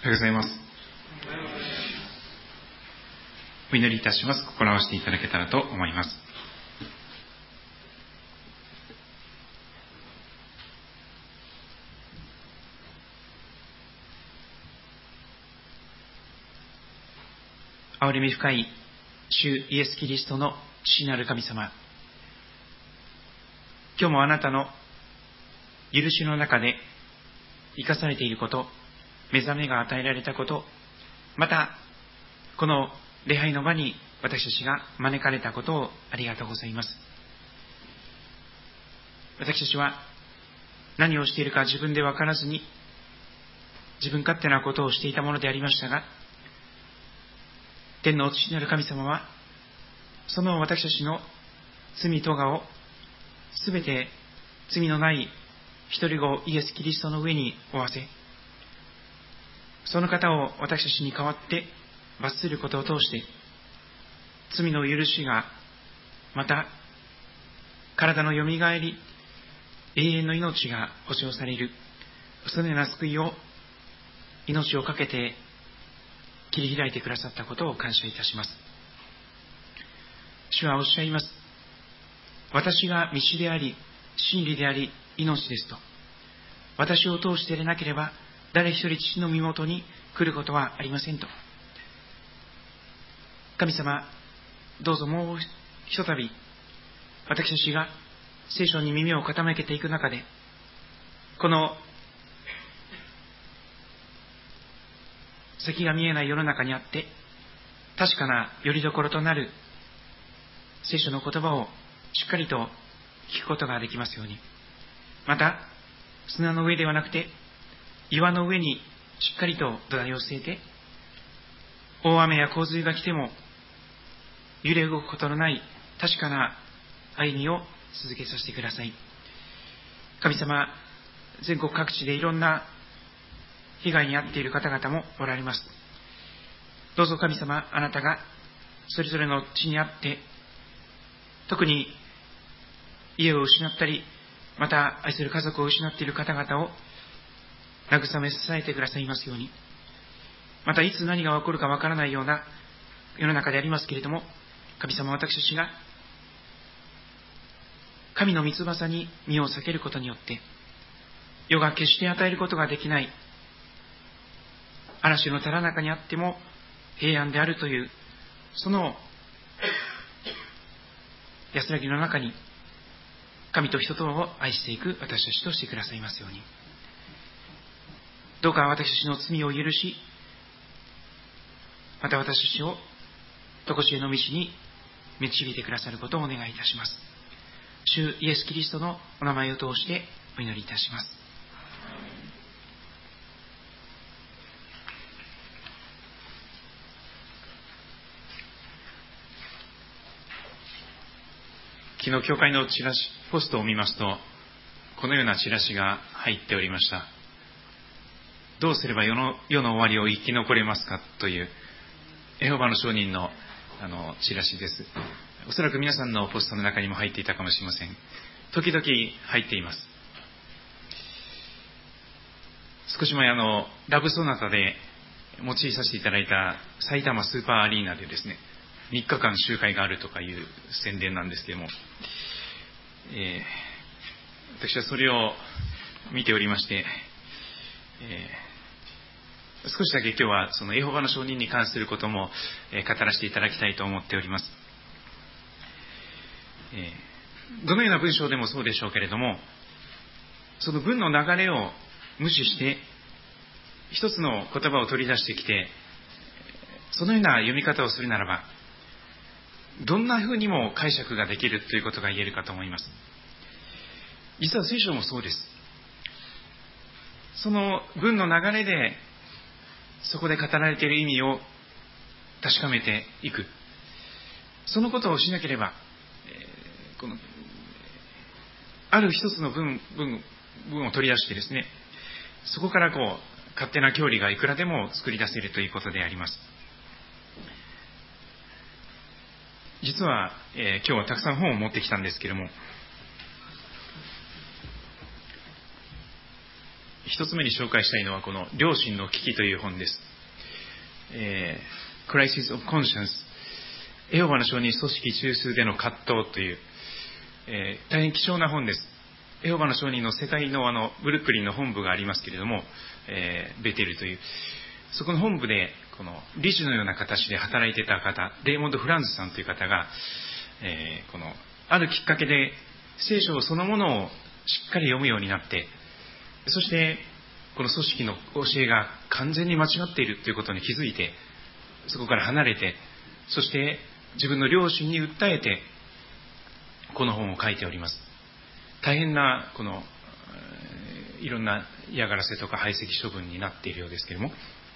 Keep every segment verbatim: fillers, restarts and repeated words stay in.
おはようございます。お祈りいたします。心合わせていただけたらと思います。憐れみ深い主イエス・キリストの父なる神様、今日もあなたの許しの中で生かされていること、目覚めが与えられたこと、またこの礼拝の場に私たちが招かれたことをありがとうございます。私たちは何をしているか自分で分からずに自分勝手なことをしていたものでありましたが、天の父なる神様はその私たちの罪とがをすべて罪のない一人子イエス・キリストの上に負わせ、その方を私たちに代わって罰することを通して罪の許しが、また体のよみがえり、永遠の命が保証されるそのような救いを命をかけて切り開いてくださったことを感謝いたします。主はおっしゃいます。私が道であり真理であり命ですと。私を通してでなければ誰一人父の身元に来ることはありませんと。神様、どうぞもうひとたび私たちが聖書に耳を傾けていく中で、この先が見えない世の中にあって確かな拠り所となる聖書の言葉をしっかりと聞くことができますように、また砂の上ではなくて岩の上にしっかりと土台を据えて、大雨や洪水が来ても揺れ動くことのない確かな歩みを続けさせてください。神様、全国各地でいろんな被害に遭っている方々もおられます。どうぞ神様、あなたがそれぞれの地にあって、特に家を失ったり、また愛する家族を失っている方々を慰め支えてくださいますように、またいつ何が起こるかわからないような世の中でありますけれども、神様、私たちが神の御翼に身を避けることによって世が決して与えることができない嵐のただ中にあっても平安であるという、その安らぎの中に神と人とを愛していく私たちとしてくださいますように、どうか私たちの罪を許し、また私たちを常しえの道に導いてくださることをお願いいたします。主イエス・キリストのお名前を通してお祈りいたします。昨日教会のチラシポストを見ますと、このようなチラシが入っておりました。どうすれば世の、世の終わりを生き残れますかというエホバの証人の、あのチラシです。おそらく皆さんのポストの中にも入っていたかもしれません。時々入っています。少し前、あのラブソナタで用いさせていただいた埼玉スーパーアリーナでですね、みっかかん集会があるとかいう宣伝なんですけれども、えー、私はそれを見ておりまして、えー、少しだけ今日はそのエホバの証人に関することも、えー、語らせていただきたいと思っております。えー、どのような文章でもそうでしょうけれども、その文の流れを無視して一つの言葉を取り出してきて、そのような読み方をするならばどんな風にも解釈ができるということが言えるかと思います。実は聖書もそうです。その文の流れでそこで語られている意味を確かめていく、そのことをしなければ、えー、このある一つの文、文、文を取り出してですね、そこからこう勝手な教理がいくらでも作り出せるということであります。実は、えー、今日はたくさん本を持ってきたんですけれども、 一つ目に紹介したいのはこの良心の危機という本です。えー、Crisis of Conscience、 エホバの証人組織中枢での葛藤という、えー、大変貴重な本です。エホバの証人の世界のあのブルックリンの本部がありますけれども、えー、ベテルというそこの本部でこの理事のような形で働いていた方、レイモンド・フランズさんという方が、えー、このあるきっかけで聖書そのものをしっかり読むようになって、そしてこの組織の教えが完全に間違っているということに気づいて、そこから離れて、そして自分の良心に訴えてこの本を書いております。大変なこのいろんな嫌がらせとか排斥処分になっているようですけれども、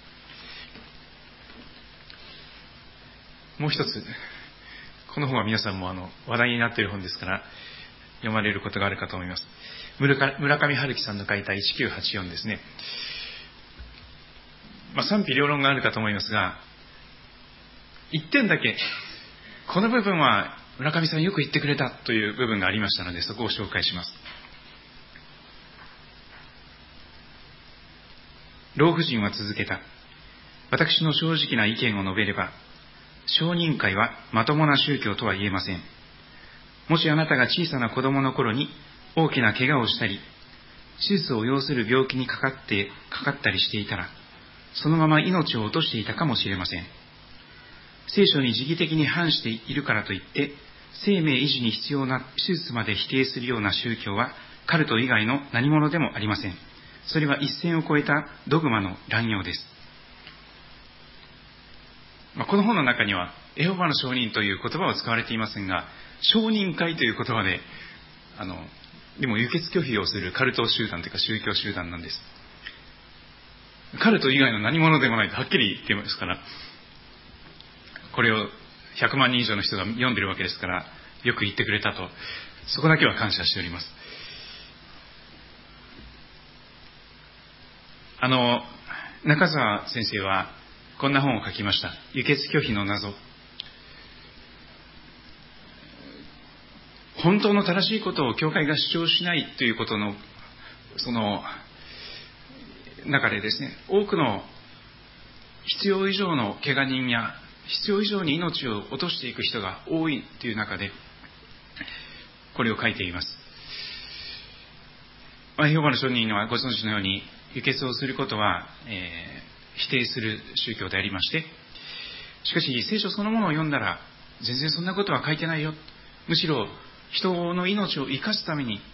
もう一つ、この本は皆さんもあの話題になっている本ですから読まれることがあるかと思います。村上春樹さんの書いたせんきゅうひゃくはちじゅうよんですね。まあ、賛否両論があるかと思いますが、一点だけこの部分は村上さんよく言ってくれたという部分がありましたので、そこを紹介します。老婦人は続けた。私の正直な意見を述べれば、証人会はまともな宗教とは言えません。もしあなたが小さな子供の頃に大きな怪我をしたり、手術を要する病気にかかって、かかったりしていたら、そのまま命を落としていたかもしれません。聖書に時期的に反しているからといって、生命維持に必要な手術まで否定するような宗教は、カルト以外の何者でもありません。それは一線を越えたドグマの乱用です。まあ、この本の中には、エホバの証人という言葉は使われていませんが、証人会という言葉で、あの、でも輸血拒否をするカルト集団というか宗教集団なんです。カルト以外の何者でもないとはっきり言っていますから、これをひゃくまんにん以上の人が読んでいるわけですから、よく言ってくれたと、そこだけは感謝しております。あの、中澤先生はこんな本を書きました。輸血拒否の謎。本当の正しいことを教会が主張しないということの、その中でですね、多くの必要以上の怪我人や必要以上に命を落としていく人が多いという中で、これを書いています。まあ、エホバの証人はご存知のように、輸血をすることは、えー、否定する宗教でありまして、しかし聖書そのものを読んだら、全然そんなことは書いてないよ。むしろ人の命を生かすために、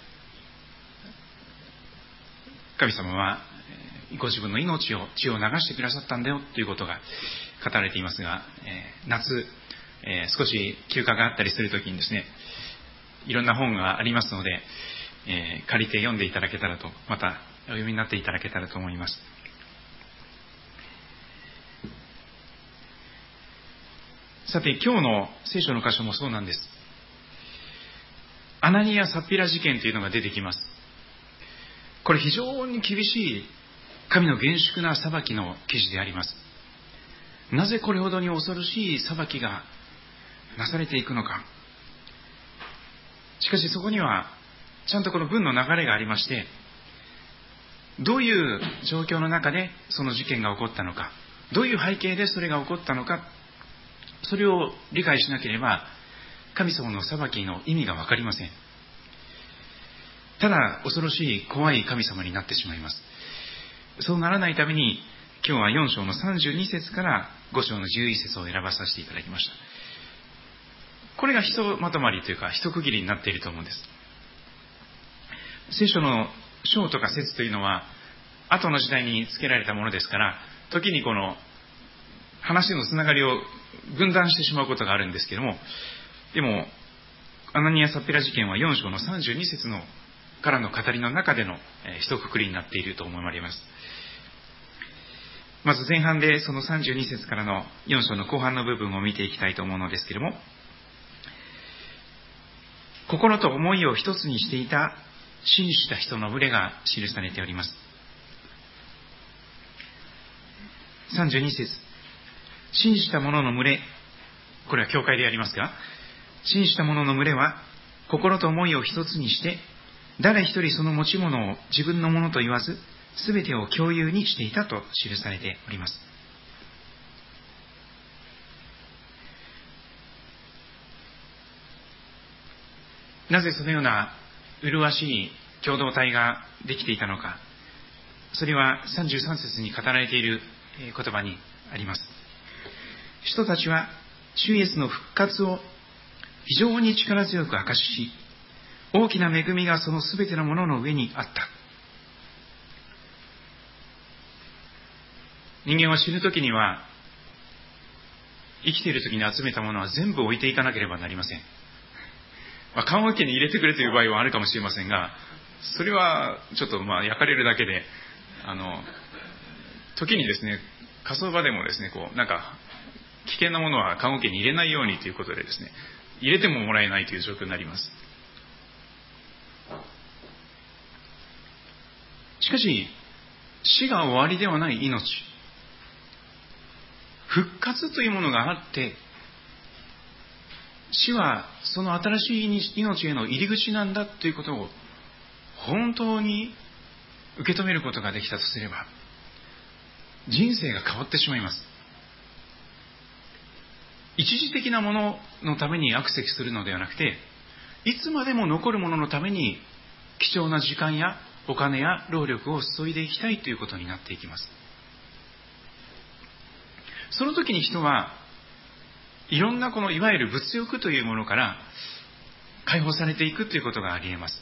神様はご自分の命を血を流してくださったんだよということが語られていますが、えー、夏、えー、少し休暇があったりするときにですね、いろんな本がありますので、えー、借りて読んでいただけたらと、またお読みになっていただけたらと思います。さて、今日の聖書の箇所もそうなんです。アナニア・サッピラ事件というのが出てきます。これ非常に厳しい神の厳粛な裁きの記事であります。なぜこれほどに恐ろしい裁きがなされていくのか。しかしそこにはちゃんとこの文の流れがありまして、どういう状況の中でその事件が起こったのか、どういう背景でそれが起こったのか、それを理解しなければ神様の裁きの意味がわかりません。ただ恐ろしい怖い神様になってしまいます。そうならないために今日はよん章のさんじゅうに節からご章のじゅういち節を選ばさせていただきました。これがひとまとまりというか一区切りになっていると思うんです。聖書の章とか節というのは後の時代につけられたものですから、時にこの話のつながりを分断してしまうことがあるんですけども、でもアナニア・サッピラ事件はよん章のさんじゅうに節のからの語りの中での一括りになっていると思われます。まず前半でそのさんじゅうに節からのよん章の後半の部分を見ていきたいと思うのですけれども、心と思いを一つにしていた信じた人の群れが記されております。さんじゅうに節、信じた者の群れ、これは教会でありますが、信じた者の群れは心と思いを一つにして、誰一人その持ち物を自分のものと言わず、 すべてを共有にしていたと記されております。なぜそのような麗しい共同体ができていたのか、それはさんじゅうさん節に語られている言葉にあります。人たちは主イエスの復活を非常に力強く証しし、大きな恵みがそのすべてのものの上にあった。人間は死ぬときには、生きているときに集めたものは全部置いていかなければなりません。まあ、棺桶に入れてくれという場合はあるかもしれませんが、それはちょっとまあ焼かれるだけで、あの、時にですね、火葬場でもですね、こう、なんか、危険なものは棺桶に入れないようにということでですね、入れてももらえないという状況になります。しかし、死が終わりではない命、復活というものがあって、死はその新しい命への入り口なんだということを本当に受け止めることができたとすれば、人生が変わってしまいます。一時的なもののために悪せきするのではなくて、いつまでも残るもののために貴重な時間やお金や労力を注いでいきたいということになっていきます。その時に人はいろんなこのいわゆる物欲というものから解放されていくということがあり得ます。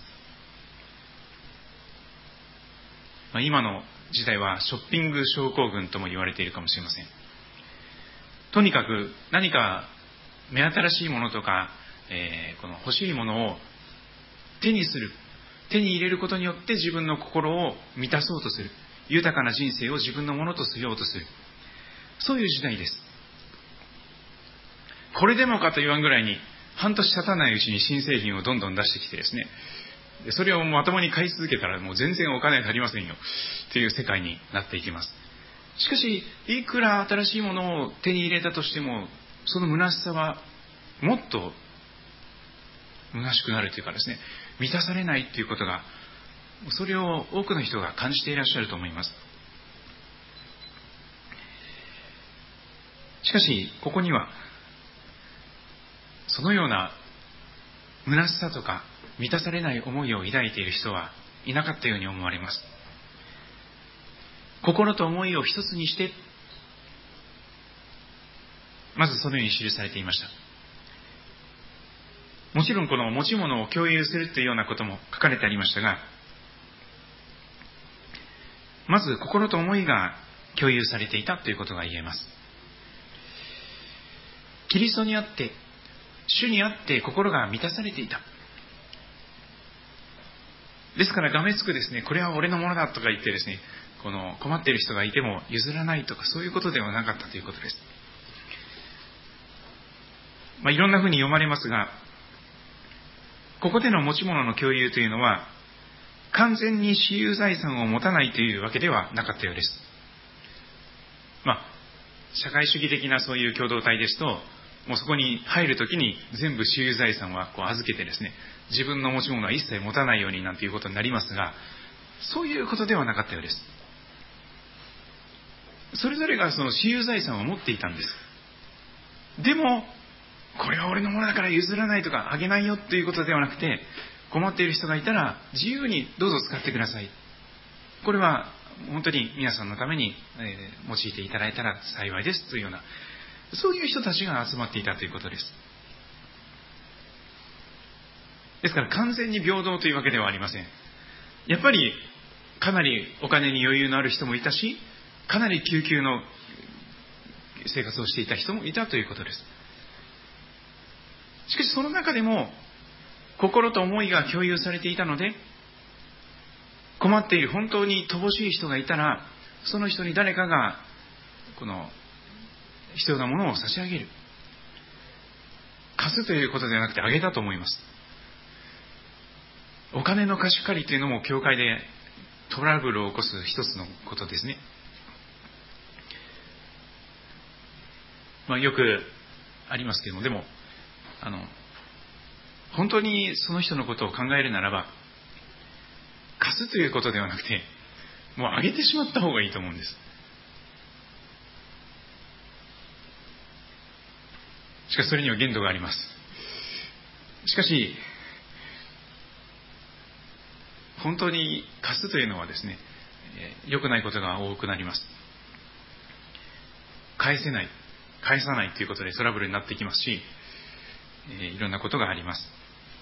まあ、今の時代はショッピング症候群とも言われているかもしれません。とにかく何か目新しいものとか、えー、この欲しいものを手にする、手に入れることによって自分の心を満たそうとする、豊かな人生を自分のものとしようとする、そういう時代です。これでもかと言わんぐらいに半年経たないうちに新製品をどんどん出してきてですね、それをまともに買い続けたらもう全然お金足りませんよという世界になっていきます。しかしいくら新しいものを手に入れたとしても、その虚しさはもっと虚しくなるというかですね、満たされないということが、それを多くの人が感じていらっしゃると思います。しかしここにはそのような虚しさとか満たされない思いを抱いている人はいなかったように思われます。心と思いを一つにして、まずそのように記されていました。もちろんこの持ち物を共有するというようなことも書かれてありましたが、まず心と思いが共有されていたということが言えます。キリストにあって、主にあって心が満たされていた。ですからがめつくですね、これは俺のものだとか言ってですね、この困っている人がいても譲らないとか、そういうことではなかったということです。まあ、いろんなふうに読まれますが、ここでの持ち物の共有というのは、完全に私有財産を持たないというわけではなかったようです。まあ、社会主義的なそういう共同体ですと、もうそこに入るときに全部私有財産はこう預けてですね、自分の持ち物は一切持たないようになんていうことになりますが、そういうことではなかったようです。それぞれがその私有財産を持っていたんです。でも、これは俺のものだから譲らないとかあげないよということではなくて、困っている人がいたら自由にどうぞ使ってください。これは本当に皆さんのために、えー、用いていただいたら幸いですというような、そういう人たちが集まっていたということです。ですから完全に平等というわけではありません。やっぱりかなりお金に余裕のある人もいたし、かなり窮窮の生活をしていた人もいたということです。しかしその中でも心と思いが共有されていたので、困っている本当に乏しい人がいたら、その人に誰かがこの必要なものを差し上げる。貸すということではなくてあげたと思います。お金の貸し借りというのも教会でトラブルを起こす一つのことですね。まあ、よくありますけれども、でもあの本当にその人のことを考えるならば、貸すということではなくて、 もうあげてしまった方がいいと思うんです。しかしそれには限度があります。しかし本当に貸すというのはですね、良くないことが多くなります。返せない、返さないということでトラブルになってきますし、いろんなことがあります。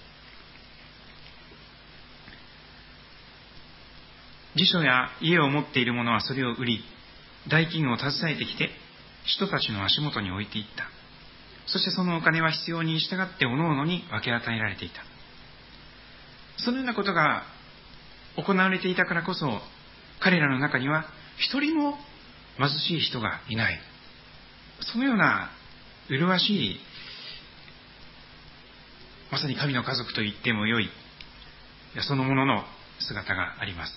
辞書や家を持っている者はそれを売り、代金を携えてきて人たちの足元に置いていった。そしてそのお金は必要に従って各々に分け与えられていた。そのようなことが行われていたからこそ、彼らの中には一人も貧しい人がいない。そのような麗しい、まさに神の家族と言ってもよい、そのものの姿があります。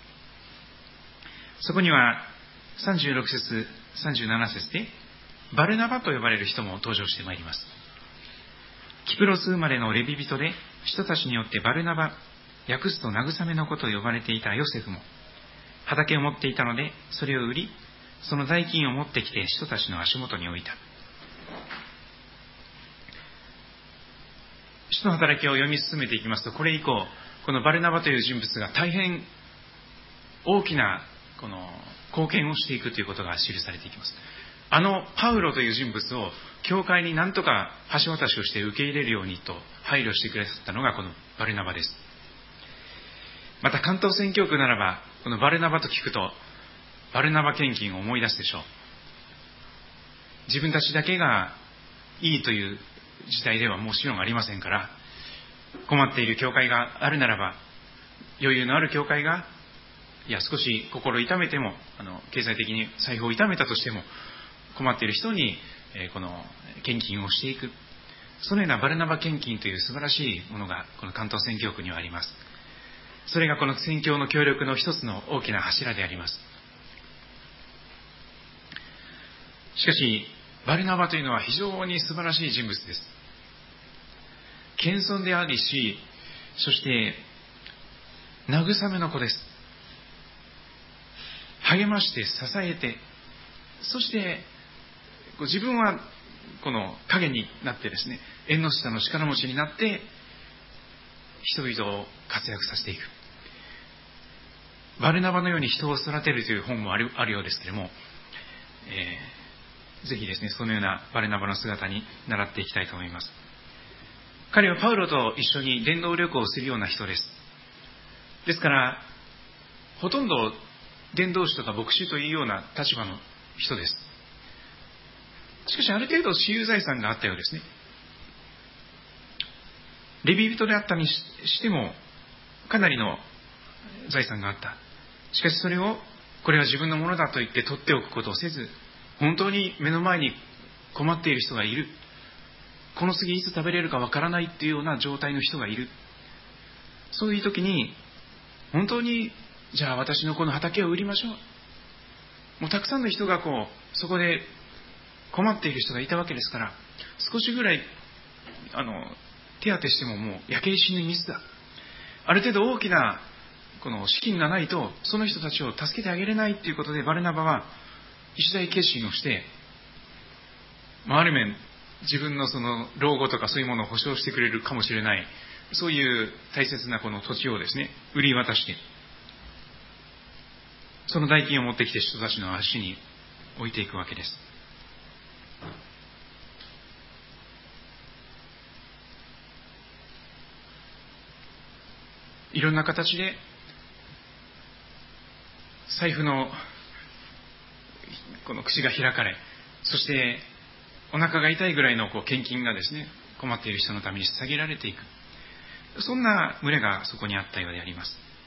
そこにはさんじゅうろく節、さんじゅうなな節でバルナバと呼ばれる人も登場してまいります。キプロス生まれのレビ人で、人たちによってバルナバ、訳すと慰めの子と呼ばれていたヨセフも、畑を持っていたのでそれを売り、その代金を持ってきて人たちの足元に置いた。使徒の働きを読み進めていきますと、これ以降このバルナバという人物が大変大きなこの貢献をしていくということが記されていきます。あのパウロという人物を教会に何とか橋渡しをして受け入れるようにと配慮してくださったのがこのバルナバです。また関東宣教区ならば、このバルナバと聞くとバルナバ献金を思い出すでしょう。自分たちだけがいいという時代ではもちろんありませんから、困っている教会があるならば、余裕のある教会が、いや少し心を痛めても、あの経済的に財布を痛めたとしても、困っている人に、えー、この献金をしていく、そのようなバルナバ献金という素晴らしいものがこの関東宣教区にはあります。それがこの宣教の協力の一つの大きな柱であります。しかしバルナバというのは非常に素晴らしい人物です。謙遜でありし、そして慰めの子です。励まして支えて、そして自分はこの影になってですね、縁の下の力持ちになって人々を活躍させていく。バルナバのように人を育てるという本もある、あるようですけれども、えー、ぜひですね、そのようなバルナバの姿に習っていきたいと思います。彼はパウロと一緒に伝道旅行をするような人です。ですからほとんど伝道師とか牧師というような立場の人です。しかしある程度私有財産があったようですね。レビ人であったにしてもかなりの財産があった。しかしそれをこれは自分のものだと言って取っておくことをせず、本当に目の前に困っている人がいる、この次いつ食べれるかわからないっていうような状態の人がいる、そういう時に本当にじゃあ私のこの畑を売りましょう、もうたくさんの人がこうそこで困っている人がいたわけですから、少しぐらいあの手当てしてももう焼け石に水だ、ある程度大きなこの資金がないとその人たちを助けてあげれないということで、バルナバは一大決心をして、まあ、ある面自分のその老後とかそういうものを保証してくれるかもしれない、そういう大切なこの土地をですね売り渡して、その代金を持ってきて人たちの足に置いていくわけです。いろんな形で財布のこの口が開かれ、そしてお腹が痛いぐらいのこう献金がですね、困っている人のために捧げられていく、そんな群れがそこにあったようであります。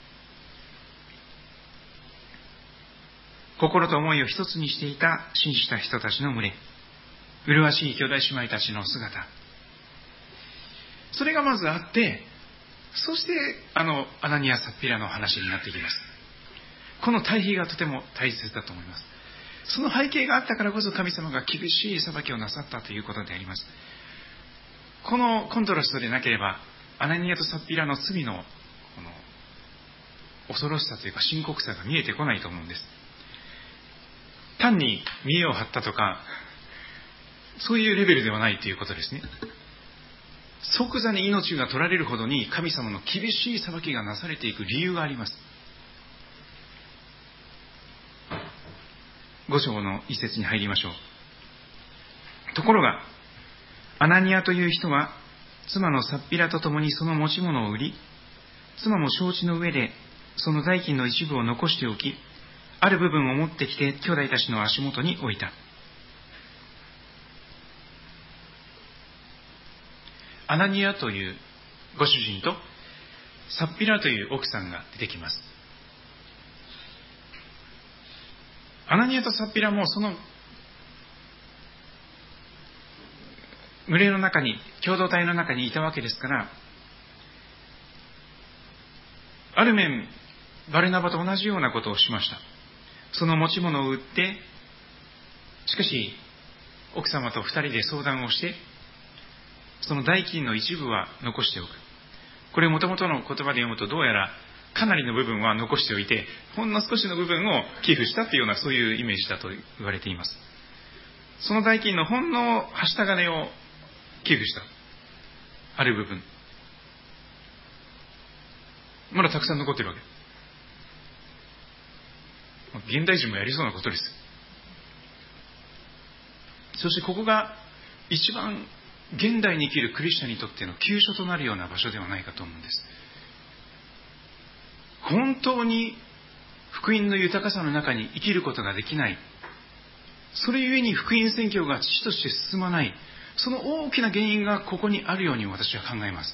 心と思いを一つにしていた信じた人たちの群れ、麗しい兄弟姉妹たちの姿、それがまずあって、そしてあのアナニア・サッピラの話になってきます。この対比がとても大切だと思います。その背景があったからこそ神様が厳しい裁きをなさったということであります。このコントラストでなければ、アナニアとサッピラの罪のこの恐ろしさというか深刻さが見えてこないと思うんです。単に見栄を張ったとか、そういうレベルではないということですね。即座に命が取られるほどに神様の厳しい裁きがなされていく理由があります。五章の一節に入りましょう。ところが、アナニアという人は、妻のサッピラと共にその持ち物を売り、妻も承知の上で、その代金の一部を残しておき、ある部分を持ってきて兄弟たちの足元に置いた。アナニアというご主人とサッピラという奥さんが出てきます。アナニアとサッピラもその群れの中に、共同体の中にいたわけですから、ある面、バルナバと同じようなことをしました。その持ち物を売って、しかし、奥様と二人で相談をして、その代金の一部は残しておく。これを元々の言葉で読むと、どうやらかなりの部分は残しておいて、ほんの少しの部分を寄付したというような、そういうイメージだと言われています。その代金のほんのはした金を寄付した。ある部分。まだたくさん残っているわけ。現代人もやりそうなことです。そしてここが一番現代に生きるクリスチャンにとっての急所となるような場所ではないかと思うんです。本当に福音の豊かさの中に生きることができない。それゆえに福音宣教が父として進まない。その大きな原因がここにあるように私は考えます。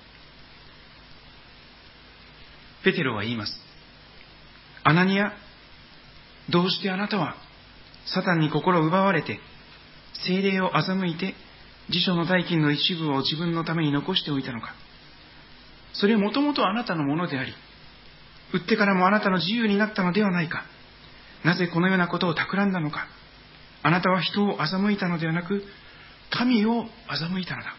ペテロは言います。アナニア、どうしてあなたはサタンに心を奪われて、聖霊を欺いて、辞書の代金の一部を自分のために残しておいたのか。それはもともとあなたのものであり、売ってからもあなたの自由になったのではないか。なぜこのようなことを企んだのか。あなたは人を欺いたのではなく、神を欺いたのだ。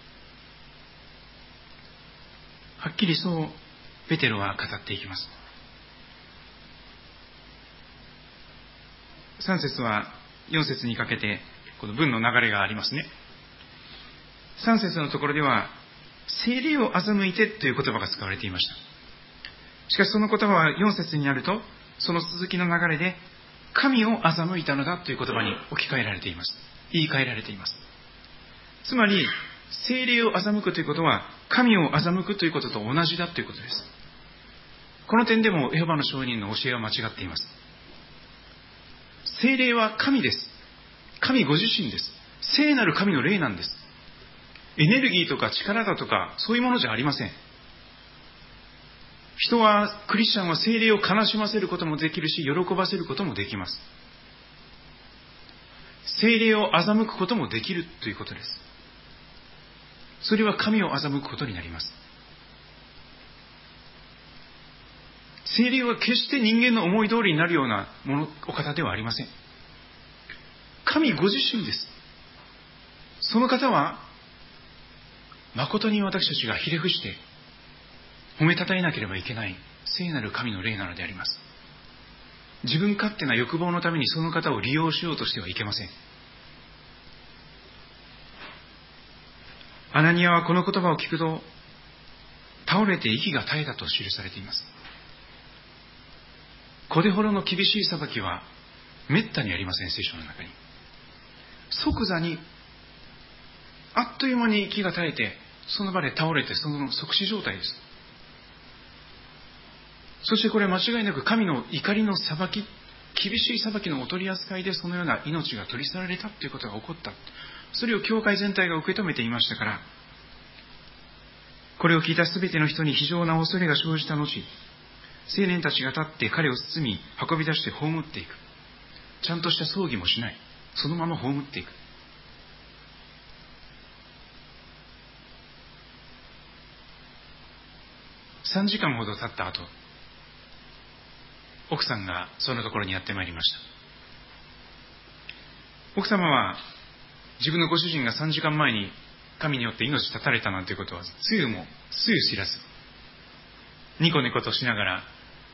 はっきりそうペテロは語っていきます。さん節はよん節にかけてこの文の流れがありますね。さん節のところでは聖霊を欺いてという言葉が使われていました。しかしその言葉はよん節になると、その続きの流れで神を欺いたのだという言葉に置き換えられています。言い換えられています。つまり聖霊を欺くということは神を欺くということと同じだということです。この点でもエホバの証人の教えは間違っています。聖霊は神です。神ご自身です。聖なる神の霊なんです。エネルギーとか力だとかそういうものじゃありません。人は、クリスチャンは聖霊を悲しませることもできるし、喜ばせることもできます。聖霊を欺くこともできるということです。それは神を欺くことになります。聖霊は決して人間の思い通りになるようなもの、お方ではありません。神ご自身です。その方は、誠に私たちがひれ伏して褒めたたえなければいけない聖なる神の霊なのであります。自分勝手な欲望のためにその方を利用しようとしてはいけません。アナニアはこの言葉を聞くと、倒れて息が絶えたと記されています。これほどの厳しい裁きは滅多にありません、聖書の中に。即座に、あっという間に息が絶えて、その場で倒れて、その即死状態です。そしてこれは間違いなく神の怒りの裁き、厳しい裁きのお取り扱いでそのような命が取り去られたということが起こった。それを教会全体が受け止めていましたから、これを聞いたすべての人に非常な恐れが生じた後、青年たちが立って彼を包み、運び出して葬っていく。ちゃんとした葬儀もしない。そのまま葬っていく。さんじかんほど経った後、奥さんがそのところにやってまいりました。奥様は自分のご主人がさんじかんまえに神によって命絶たれたなんていうことはつゆもつゆ知らず、ニコニコとしながら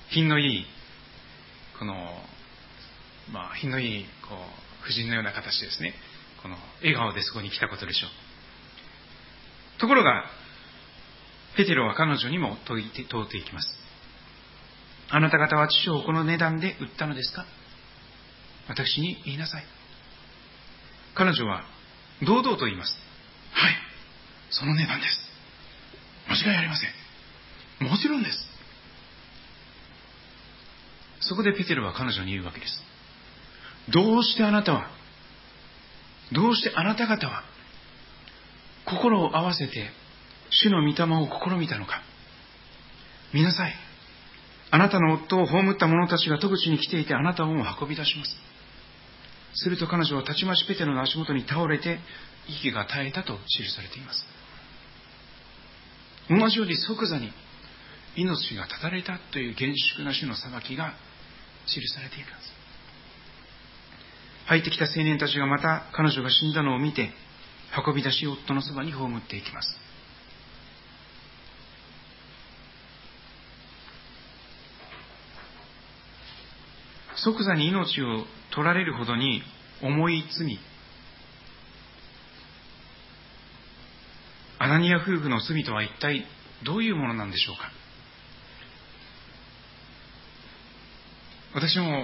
品のいい、この、まあ、品のいい、こう、婦人のような形ですね。この、笑顔でそこに来たことでしょう。ところが、ペテロは彼女にも問いて、問うていきます。あなた方は父をこの値段で売ったのですか？私に言いなさい。彼女は堂々と言います。はい、その値段です。間違いありません。もちろんです。そこでペテロは彼女に言うわけです。どうしてあなたは、どうしてあなた方は、心を合わせて、主の御霊を試みたのか。見なさい。あなたの夫を葬った者たちが戸口に来ていて、あなたをも運び出します。すると彼女はたちまちペテロの足元に倒れて、息が絶えたと記されています。同じように即座に命が絶たれたという厳粛な主の裁きが記されているんです。入ってきた青年たちがまた彼女が死んだのを見て、運び出し夫のそばに葬っていきます。即座に命を取られるほどに重い罪、アナニア夫婦の罪とは一体どういうものなんでしょうか。私も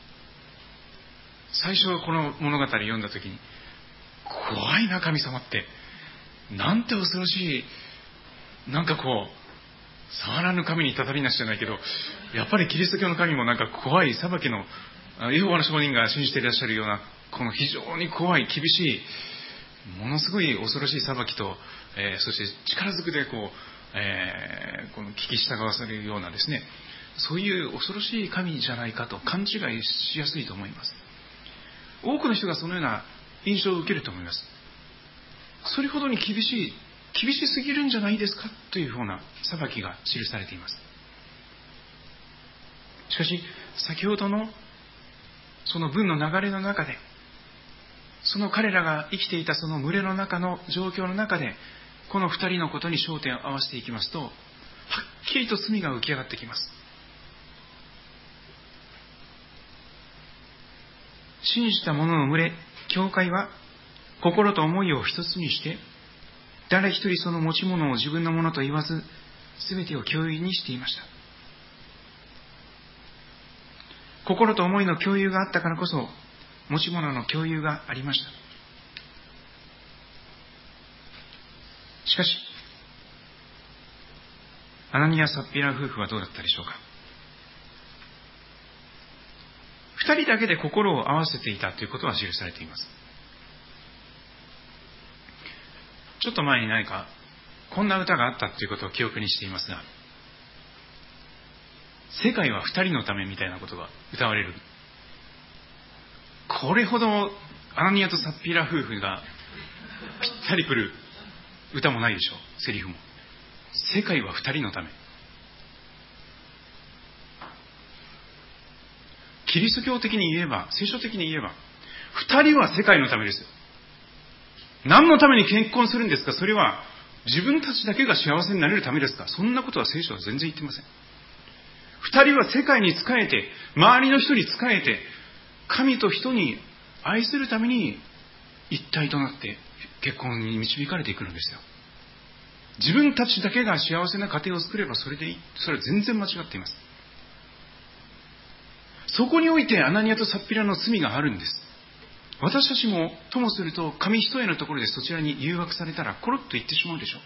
最初この物語を読んだときに、怖いな神様って、なんて恐ろしい、なんかこう触らぬ神にたたりなしじゃないけど、やっぱりキリスト教の神もなんか怖い裁きの、エホバの証人が信じていらっしゃるような、この非常に怖い厳しい、ものすごい恐ろしい裁きと、えー、そして力ずくでこう、えー、この聞き従わされるようなですね、そういう恐ろしい神じゃないかと勘違いしやすいと思います。多くの人がそのような印象を受けると思います。それほどに厳しい、厳しすぎるんじゃないですかというような裁きが記されています。しかし先ほどのその文の流れの中で、その彼らが生きていたその群れの中の状況の中で、この二人のことに焦点を合わせていきますと、はっきりと罪が浮き上がってきます。信じた者の群れ、教会は心と思いを一つにして、誰一人その持ち物を自分のものと言わず、すべてを共有にしていました。心と思いの共有があったからこそ、持ち物の共有がありました。しかし、アナニア・サッピラ夫婦はどうだったでしょうか。二人だけで心を合わせていたということは記されています。ちょっと前に何かこんな歌があったということを記憶にしていますが、世界は二人のためみたいなことが歌われる。これほどアナニアとサッピーラ夫婦がぴったりくる歌もないでしょう。セリフも。世界は二人のため。キリスト教的に言えば、聖書的に言えば、二人は世界のためですよ。何のために結婚するんですか。それは自分たちだけが幸せになれるためですか。そんなことは聖書は全然言ってません。二人は世界に仕えて、周りの人に仕えて、神と人に愛するために一体となって結婚に導かれていくのですよ。自分たちだけが幸せな家庭を作ればそれでいい。それは全然間違っています。そこにおいてアナニアとサッピラの罪があるんです。私たちもともすると紙一重のところでそちらに誘惑されたらコロッと言ってしまうでしょう。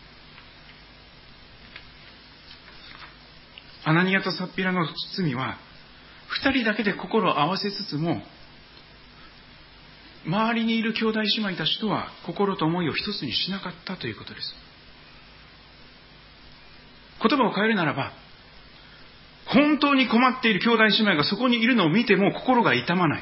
アナニアとサッピラの罪は二人だけで心を合わせつつも、周りにいる兄弟姉妹たちとは心と思いを一つにしなかったということです。言葉を変えるならば、本当に困っている兄弟姉妹がそこにいるのを見ても心が痛まない。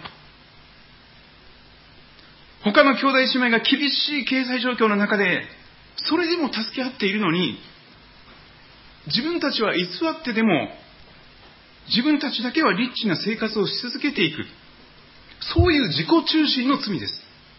他の兄弟姉妹が厳しい経済状況の中で、それでも助け合っているのに、自分たちは偽ってでも、自分たちだけはリッチな生活をし続けていく。そういう自己中心の罪です。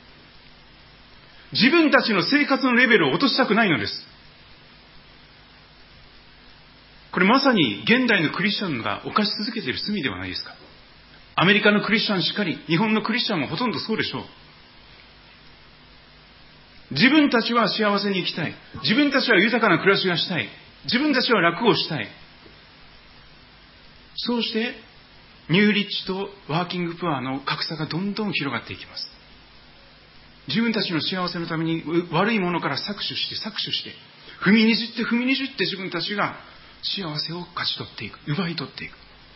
自分たちの生活のレベルを落としたくないのです。 これまさに現代のクリスチャンが犯し続けている罪ではないですか。アメリカのクリスチャンしかり、日本のクリスチャンもほとんどそうでしょう。自分たちは幸せに生きたい。自分たちは豊かな暮らしがしたい。自分たちは楽をしたい。そうして、ニューリッチとワーキングプアの格差がどんどん広がっていきます。自分たちの幸せのために悪いものから搾取して搾取して、踏みにじって踏みにじって自分たちが幸せを勝ち取っていく、奪い取っていく。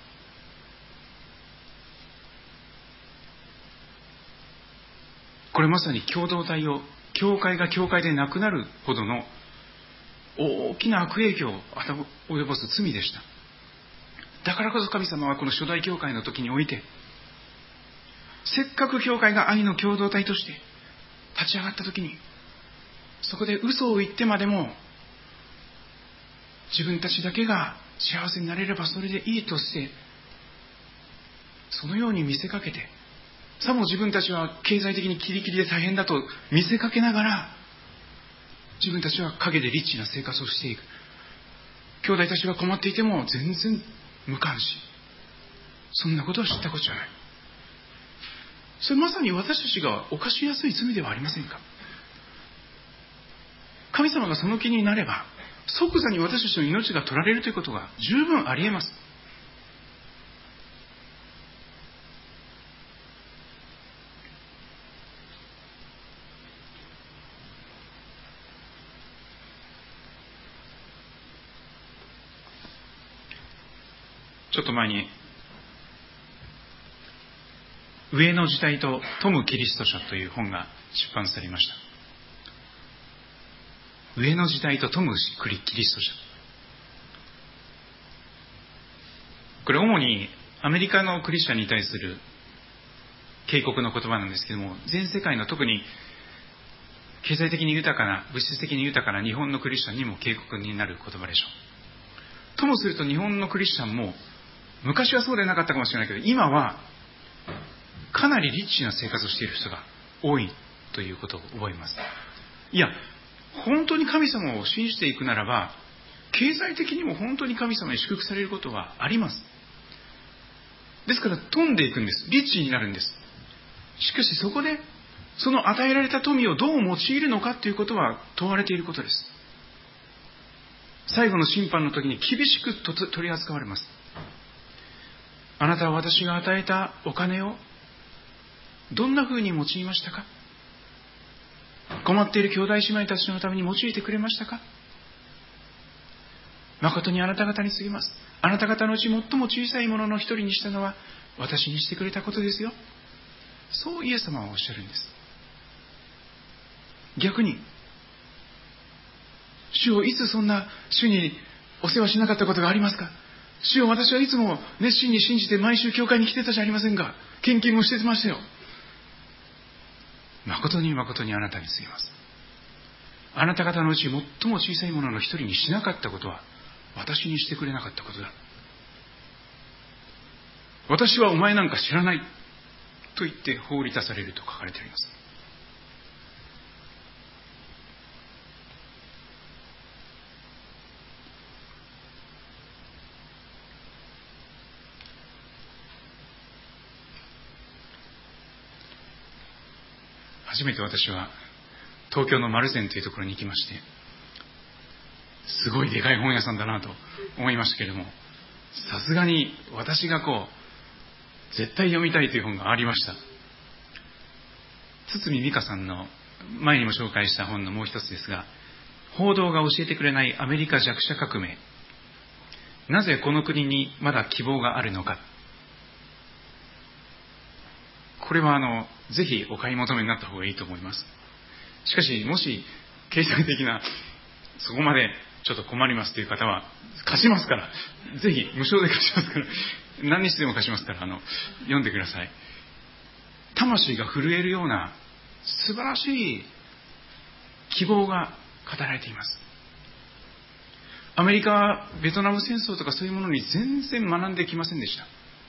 これまさに共同体を、教会が教会でなくなるほどの大きな悪影響を及ぼす罪でした。だからこそ神様はこの初代教会の時において、せっかく教会が愛の共同体として立ち上がった時に、そこで嘘を言ってまでも自分たちだけが幸せになれればそれでいいとして、そのように見せかけて、さも自分たちは経済的にキリキリで大変だと見せかけながら、自分たちは陰でリッチな生活をしていく。兄弟たちが困っていても全然無関心。そんなことは知ったことじゃない。それまさに私たちが犯しやすい罪ではありませんか。神様がその気になれば、即座に私たちの命が取られるということが十分あり得ます。ちょっと前に、上の時代とトム・キリスト者という本が出版されました。上の時代とトム・キリスト者。これ主にアメリカのクリスチャンに対する警告の言葉なんですけども、全世界の特に経済的に豊かな、物質的に豊かな日本のクリスチャンにも警告になる言葉でしょう。ともすると日本のクリスチャンも、昔はそうでなかったかもしれないけど、今はかなりリッチな生活をしている人が多いということを覚えます。いや、本当に神様を信じていくならば、経済的にも本当に神様に祝福されることはあります。ですから飛んでいくんです。リッチになるんです。しかしそこで、その与えられた富をどう用いるのかということは問われていることです。最後の審判の時に厳しく取り扱われます。あなたは私が与えたお金をどんな風に用いましたか。困っている兄弟姉妹たちのために用いてくれましたか。誠にあなた方に告げます。あなた方のうち最も小さいものの一人にしたのは私にしてくれたことですよ。そうイエス様はおっしゃるんです。逆に、主をいつそんな主にお世話しなかったことがありますか。主を私はいつも熱心に信じて毎週教会に来てたじゃありませんか。献金もしてましたよ。誠に誠にあなたに告げます。あなた方のうち最も小さいものの一人にしなかったことは私にしてくれなかったことだ。私はお前なんか知らないと言って放り出されると書かれてあります。初めて私は東京の丸善というところに行きまして、すごいでかい本屋さんだなと思いましたけれども、さすがに私がこう絶対読みたいという本がありました。堤美香さんの前にも紹介した本のもう一つですが、報道が教えてくれないアメリカ弱者革命、なぜこの国にまだ希望があるのか。これはあのぜひお買い求めになった方がいいと思います。しかしもし経済的なそこまでちょっと困りますという方は貸しますから、ぜひ無償で貸しますから、何日でも貸しますから、あの読んでください。魂が震えるような素晴らしい希望が語られています。アメリカはベトナム戦争とかそういうものに全然学んできませんでした。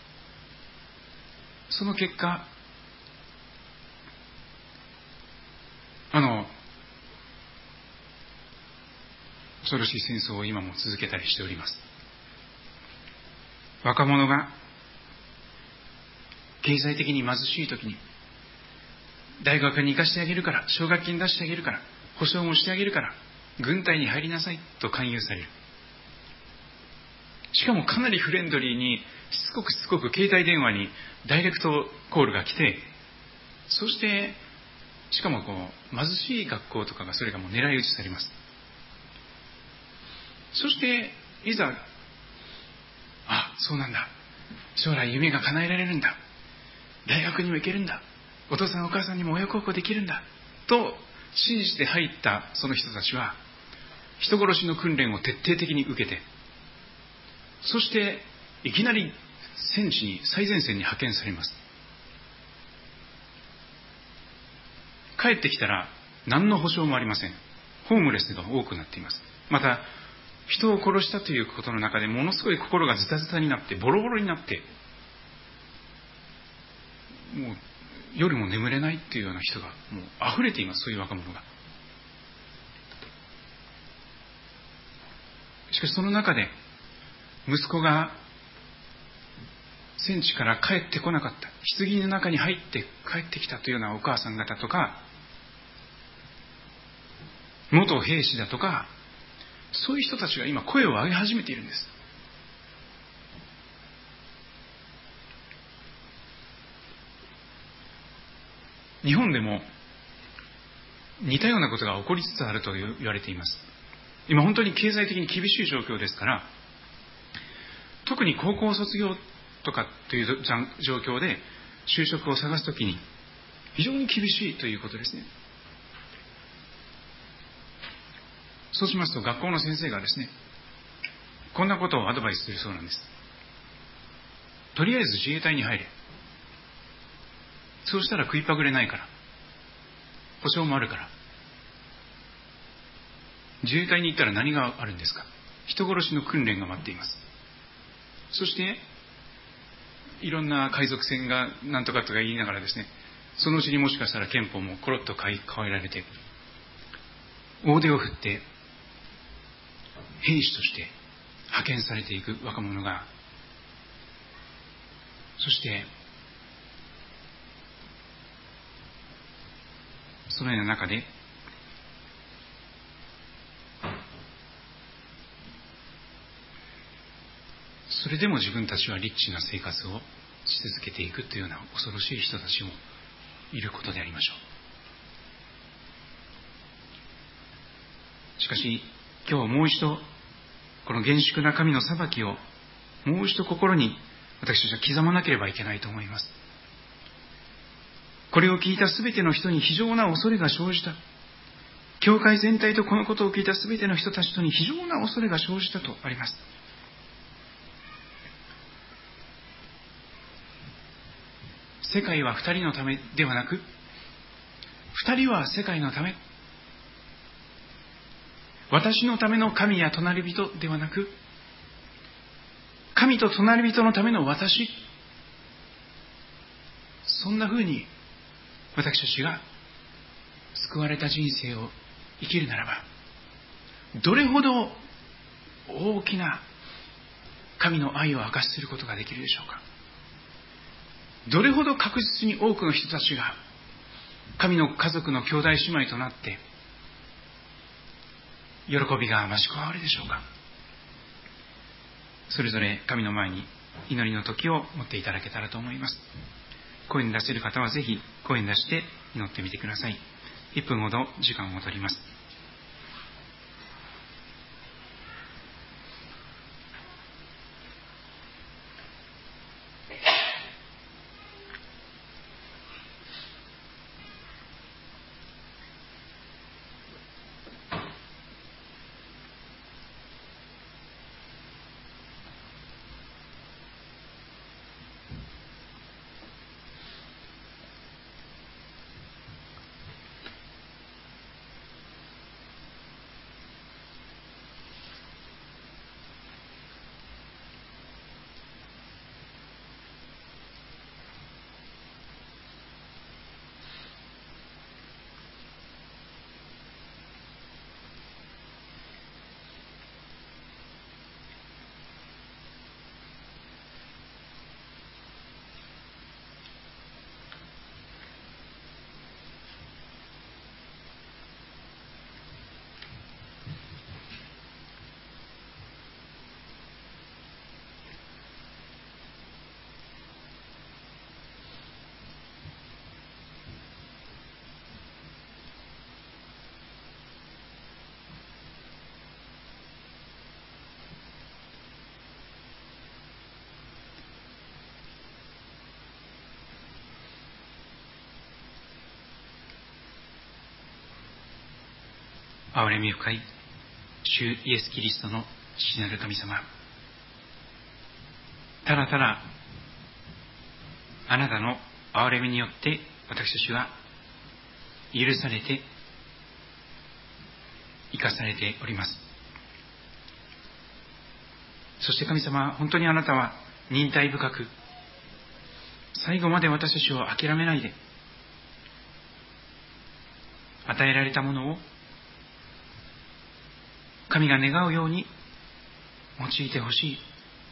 その結果、あの恐ろしい戦争を今も続けたりしております。 若者が経済的に貧しい時に、大学に行かしてあげるから、奨学金出してあげるから、保証もしてあげるから、軍隊に入りなさいと勧誘される。しかもかなりフレンドリーに、しつこくしつこく携帯電話にダイレクトコールが来て、そしてしかもこう貧しい学校とかがそれがもう狙い撃ちされます。そしていざ、あ、そうなんだ、将来夢が叶えられるんだ、大学にも行けるんだ、お父さんお母さんにも親孝行できるんだと信じて入ったその人たちは、人殺しの訓練を徹底的に受けて、そしていきなり戦地に最前線に派遣されます。帰ってきたら何の保証もありません。ホームレスが多くなっています。また人を殺したということの中でものすごい心がズタズタになってボロボロになって、もう夜も眠れないっていうような人がもう溢れています。そういう若者が。しかしその中で息子が戦地から帰ってこなかった、棺の中に入って帰ってきたというようなお母さん方とか、元兵士だとか、そういう人たちが今声を上げ始めているんです。日本でも似たようなことが起こりつつあると言われています。今本当に経済的に厳しい状況ですから、特に高校卒業とかという状況で就職を探すときに非常に厳しいということですね。そうしますと学校の先生がですね、こんなことをアドバイスするそうなんです。とりあえず自衛隊に入れ。そうしたら食いっぱぐれないから。保証もあるから。自衛隊に行ったら何があるんですか。人殺しの訓練が待っています。そしていろんな海賊船が何とかとか言いながらですね、そのうちにもしかしたら憲法もコロッと変えられて、大手を振って兵士として派遣されていく若者が、そしてそのような中でそれでも自分たちはリッチな生活をし続けていくというような恐ろしい人たちもいることでありましょう。しかし今日もう一度この厳粛な神の裁きをもう一度心に私たちは刻まなければいけないと思います。これを聞いたすべての人に非常な恐れが生じた。教会全体とこのことを聞いたすべての人たちとに非常な恐れが生じたとあります。世界は二人のためではなく、二人は世界のため、私のための神や隣人ではなく、神と隣人のための私、そんな風に私たちが救われた人生を生きるならば、どれほど大きな神の愛を明かしすることができるでしょうか。どれほど確実に多くの人たちが神の家族の兄弟姉妹となって喜びが増し加わるでしょうか。それぞれ神の前に祈りの時を持っていただけたらと思います。声に出せる方はぜひ声に出して祈ってみてください。いっぷんほど時間を取ります。 憐れみ深い主イエス・キリストの父なる神様、ただただあなたの憐れみによって私たちは許されて生かされております。そして神様、本当にあなたは忍耐深く、最後まで私たちを諦めないで、与えられたものを神が願うように用いてほしい。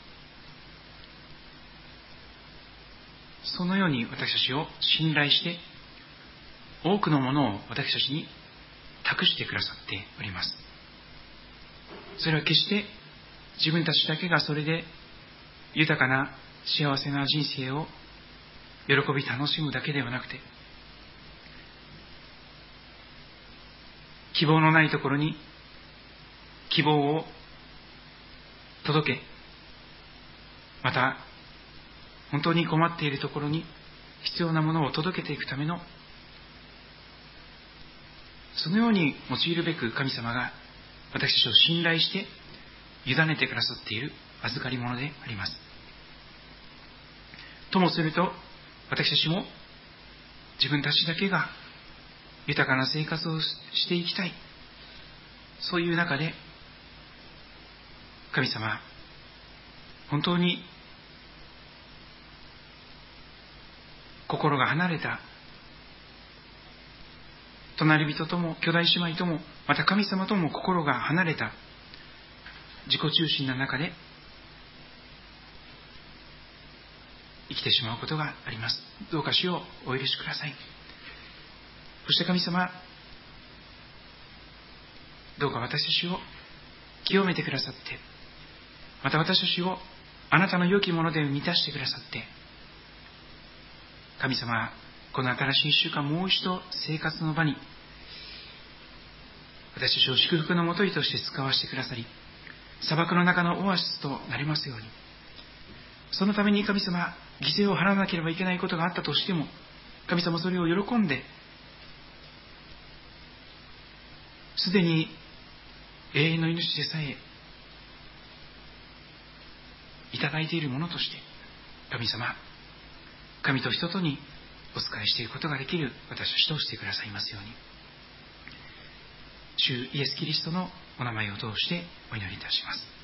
そのように私たちを信頼して、多くのものを私たちに託してくださっております。それは決して自分たちだけがそれで豊かな幸せな人生を喜び楽しむだけではなくて、希望のないところに希望を届け、また本当に困っているところに必要なものを届けていくための、そのように用いるべく神様が私たちを信頼して委ねてくださっている預かり物であります。ともすると、私たちも自分たちだけが豊かな生活をしていきたい、そういう中で神様、本当に心が離れた隣人とも兄弟姉妹とも、また神様とも心が離れた自己中心な中で生きてしまうことがあります。どうか主をお許しください。そして神様、どうか私たちを清めてくださって、また私たちをあなたの良きもので満たしてくださって、神様、この新しい一週間、もう一度生活の場に私たちを祝福のもといとして使わせてくださり、砂漠の中のオアシスとなりますように、そのために神様、犠牲を払わなければいけないことがあったとしても、神様それを喜んで、すでに永遠の命でさえいただいているものとして、神様、神と人とにお仕えしていくことができる私たちとしてくださいますように、主イエス・キリストのお名前を通してお祈りいたします。